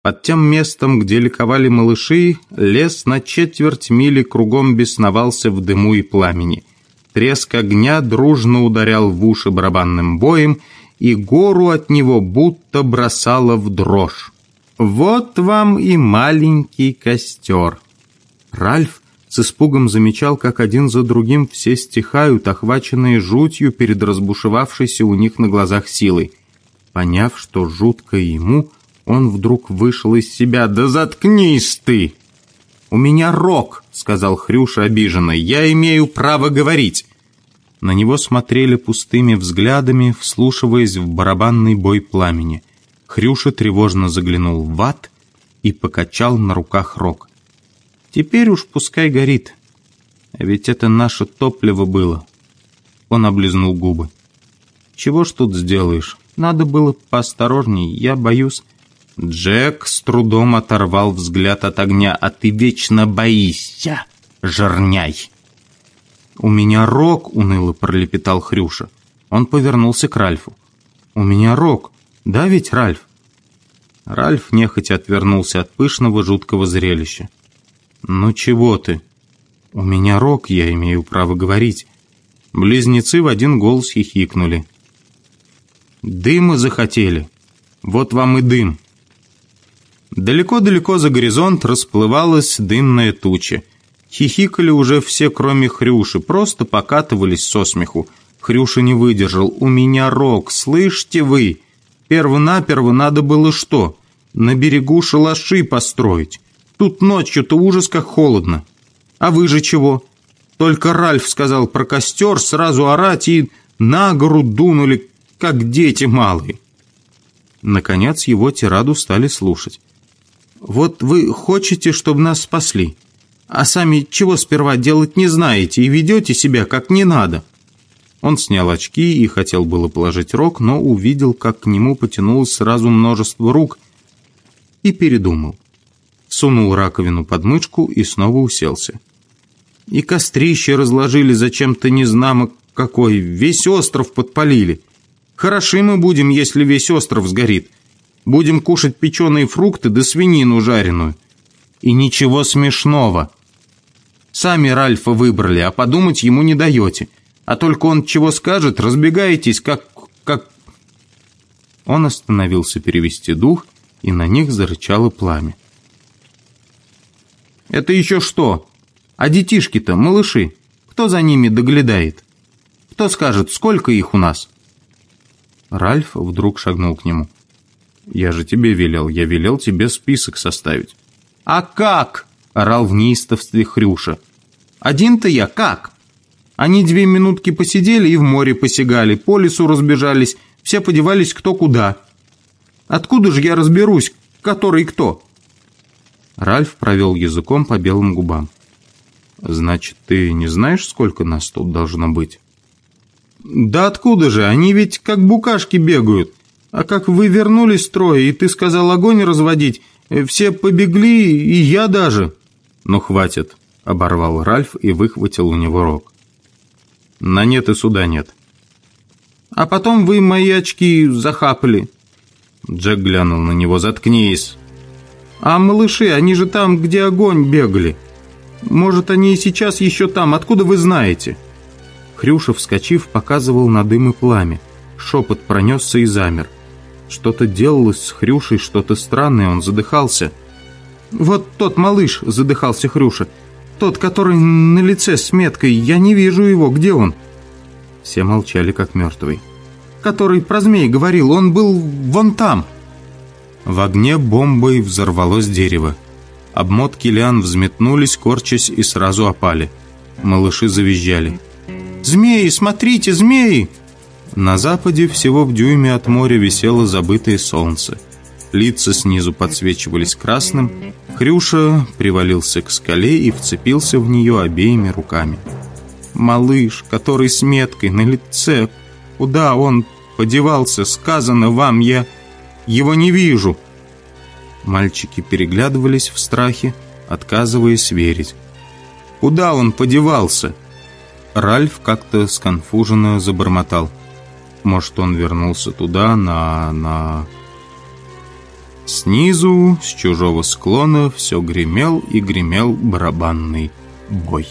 Под тем местом, где ликовали малыши, лес на 1/4 мили кругом бесновался в дыму и пламени. Треск огня дружно ударял в уши барабанным боем, и гору от него будто бросало в дрожь. Вот вам и маленький костер. Ральф с испугом замечал, как один за другим все стихают, охваченные жутью перед разбушевавшейся у них на глазах силой. Поняв, что жутко ему, он вдруг вышел из себя. «Да заткнись ты!» «У меня рог», — сказал Хрюша обиженно. «Я имею право говорить». На него смотрели пустыми взглядами, вслушиваясь в барабанный бой пламени. Хрюша тревожно заглянул в ад и покачал на руках рог. «Теперь уж пускай горит. А ведь это наше топливо было». Он облизнул губы. «Чего ж тут сделаешь? Надо было поосторожней, я боюсь». Джек с трудом оторвал взгляд от огня. «А ты вечно боишься, жирняй!» «У меня рог», — уныло пролепетал Хрюша. Он повернулся к Ральфу. «У меня рог. Да ведь, Ральф?» Ральф нехотя отвернулся от пышного жуткого зрелища. «Ну чего ты?» «У меня рог, я имею право говорить». Близнецы в один голос хихикнули. «Дыма захотели? Вот вам и дым». Далеко-далеко за горизонт расплывалась дымная туча. Хихикали уже все, кроме Хрюши, просто покатывались со смеху. Хрюша не выдержал. «У меня рог, слышите вы? Перво-наперво надо было что? На берегу шалаши построить. Тут ночью-то ужас как холодно. А вы же чего? Только Ральф сказал про костер, сразу орать и на гору дунули, как дети малые». Наконец его тираду стали слушать. «Вот вы хотите, чтобы нас спасли, а сами чего сперва делать не знаете и ведете себя как не надо». Он снял очки и хотел было положить рог, но увидел, как к нему потянулось сразу множество рук, и передумал. Сунул раковину под мышку и снова уселся. «И кострище разложили зачем-то незнамо какой, весь остров подпалили. Хороши мы будем, если весь остров сгорит. Будем кушать печеные фрукты да свинину жареную. И ничего смешного. Сами Ральфа выбрали, а подумать ему не даете. А только он чего скажет, разбегаетесь, как...» Он остановился перевести дух, и на них зарычало пламя. «Это еще что? А детишки-то, малыши, кто за ними доглядает? Кто скажет, сколько их у нас?» Ральф вдруг шагнул к нему. «Я же тебе велел, я велел тебе список составить». «А как?» — орал в неистовстве Хрюша. «Один-то я как? Они 2 минутки посидели и в море посягали, по лесу разбежались, все подевались кто куда. Откуда же я разберусь, который кто?» Ральф провел языком по белым губам. «Значит, ты не знаешь, сколько нас тут должно быть?» «Да откуда же? Они ведь как букашки бегают. А как вы вернулись с строя, и ты сказал огонь разводить, все побегли, и я даже». «Ну, хватит», — оборвал Ральф и выхватил у него рог. «На нет и суда нет». «А потом вы мои очки захапали». Джек глянул на него. «Заткнись». «А малыши, они же там, где огонь, бегали. Может, они и сейчас еще там, откуда вы знаете?» Хрюша, вскочив, показывал на дым и пламя. Шепот пронесся и замер. Что-то делалось с Хрюшей, что-то странное, он задыхался. «Вот тот малыш», — задыхался Хрюша, «тот, который на лице с меткой, я не вижу его, где он?» Все молчали, как мертвый. «Который про змей говорил, он был вон там». В огне бомбой взорвалось дерево. Обмотки лиан взметнулись, корчась, и сразу опали. Малыши завизжали. «Змеи, смотрите, змеи!» На западе, всего в дюйме от моря, висело забытое солнце. Лица снизу подсвечивались красным. Хрюша привалился к скале и вцепился в нее обеими руками. «Малыш, который с меткой на лице, куда он подевался, сказано вам, я его не вижу». Мальчики переглядывались в страхе, отказываясь верить. «Куда он подевался?» Ральф как-то сконфуженно забормотал. «Может, он вернулся туда, на...» Снизу, с чужого склона, все гремел и гремел барабанный бой.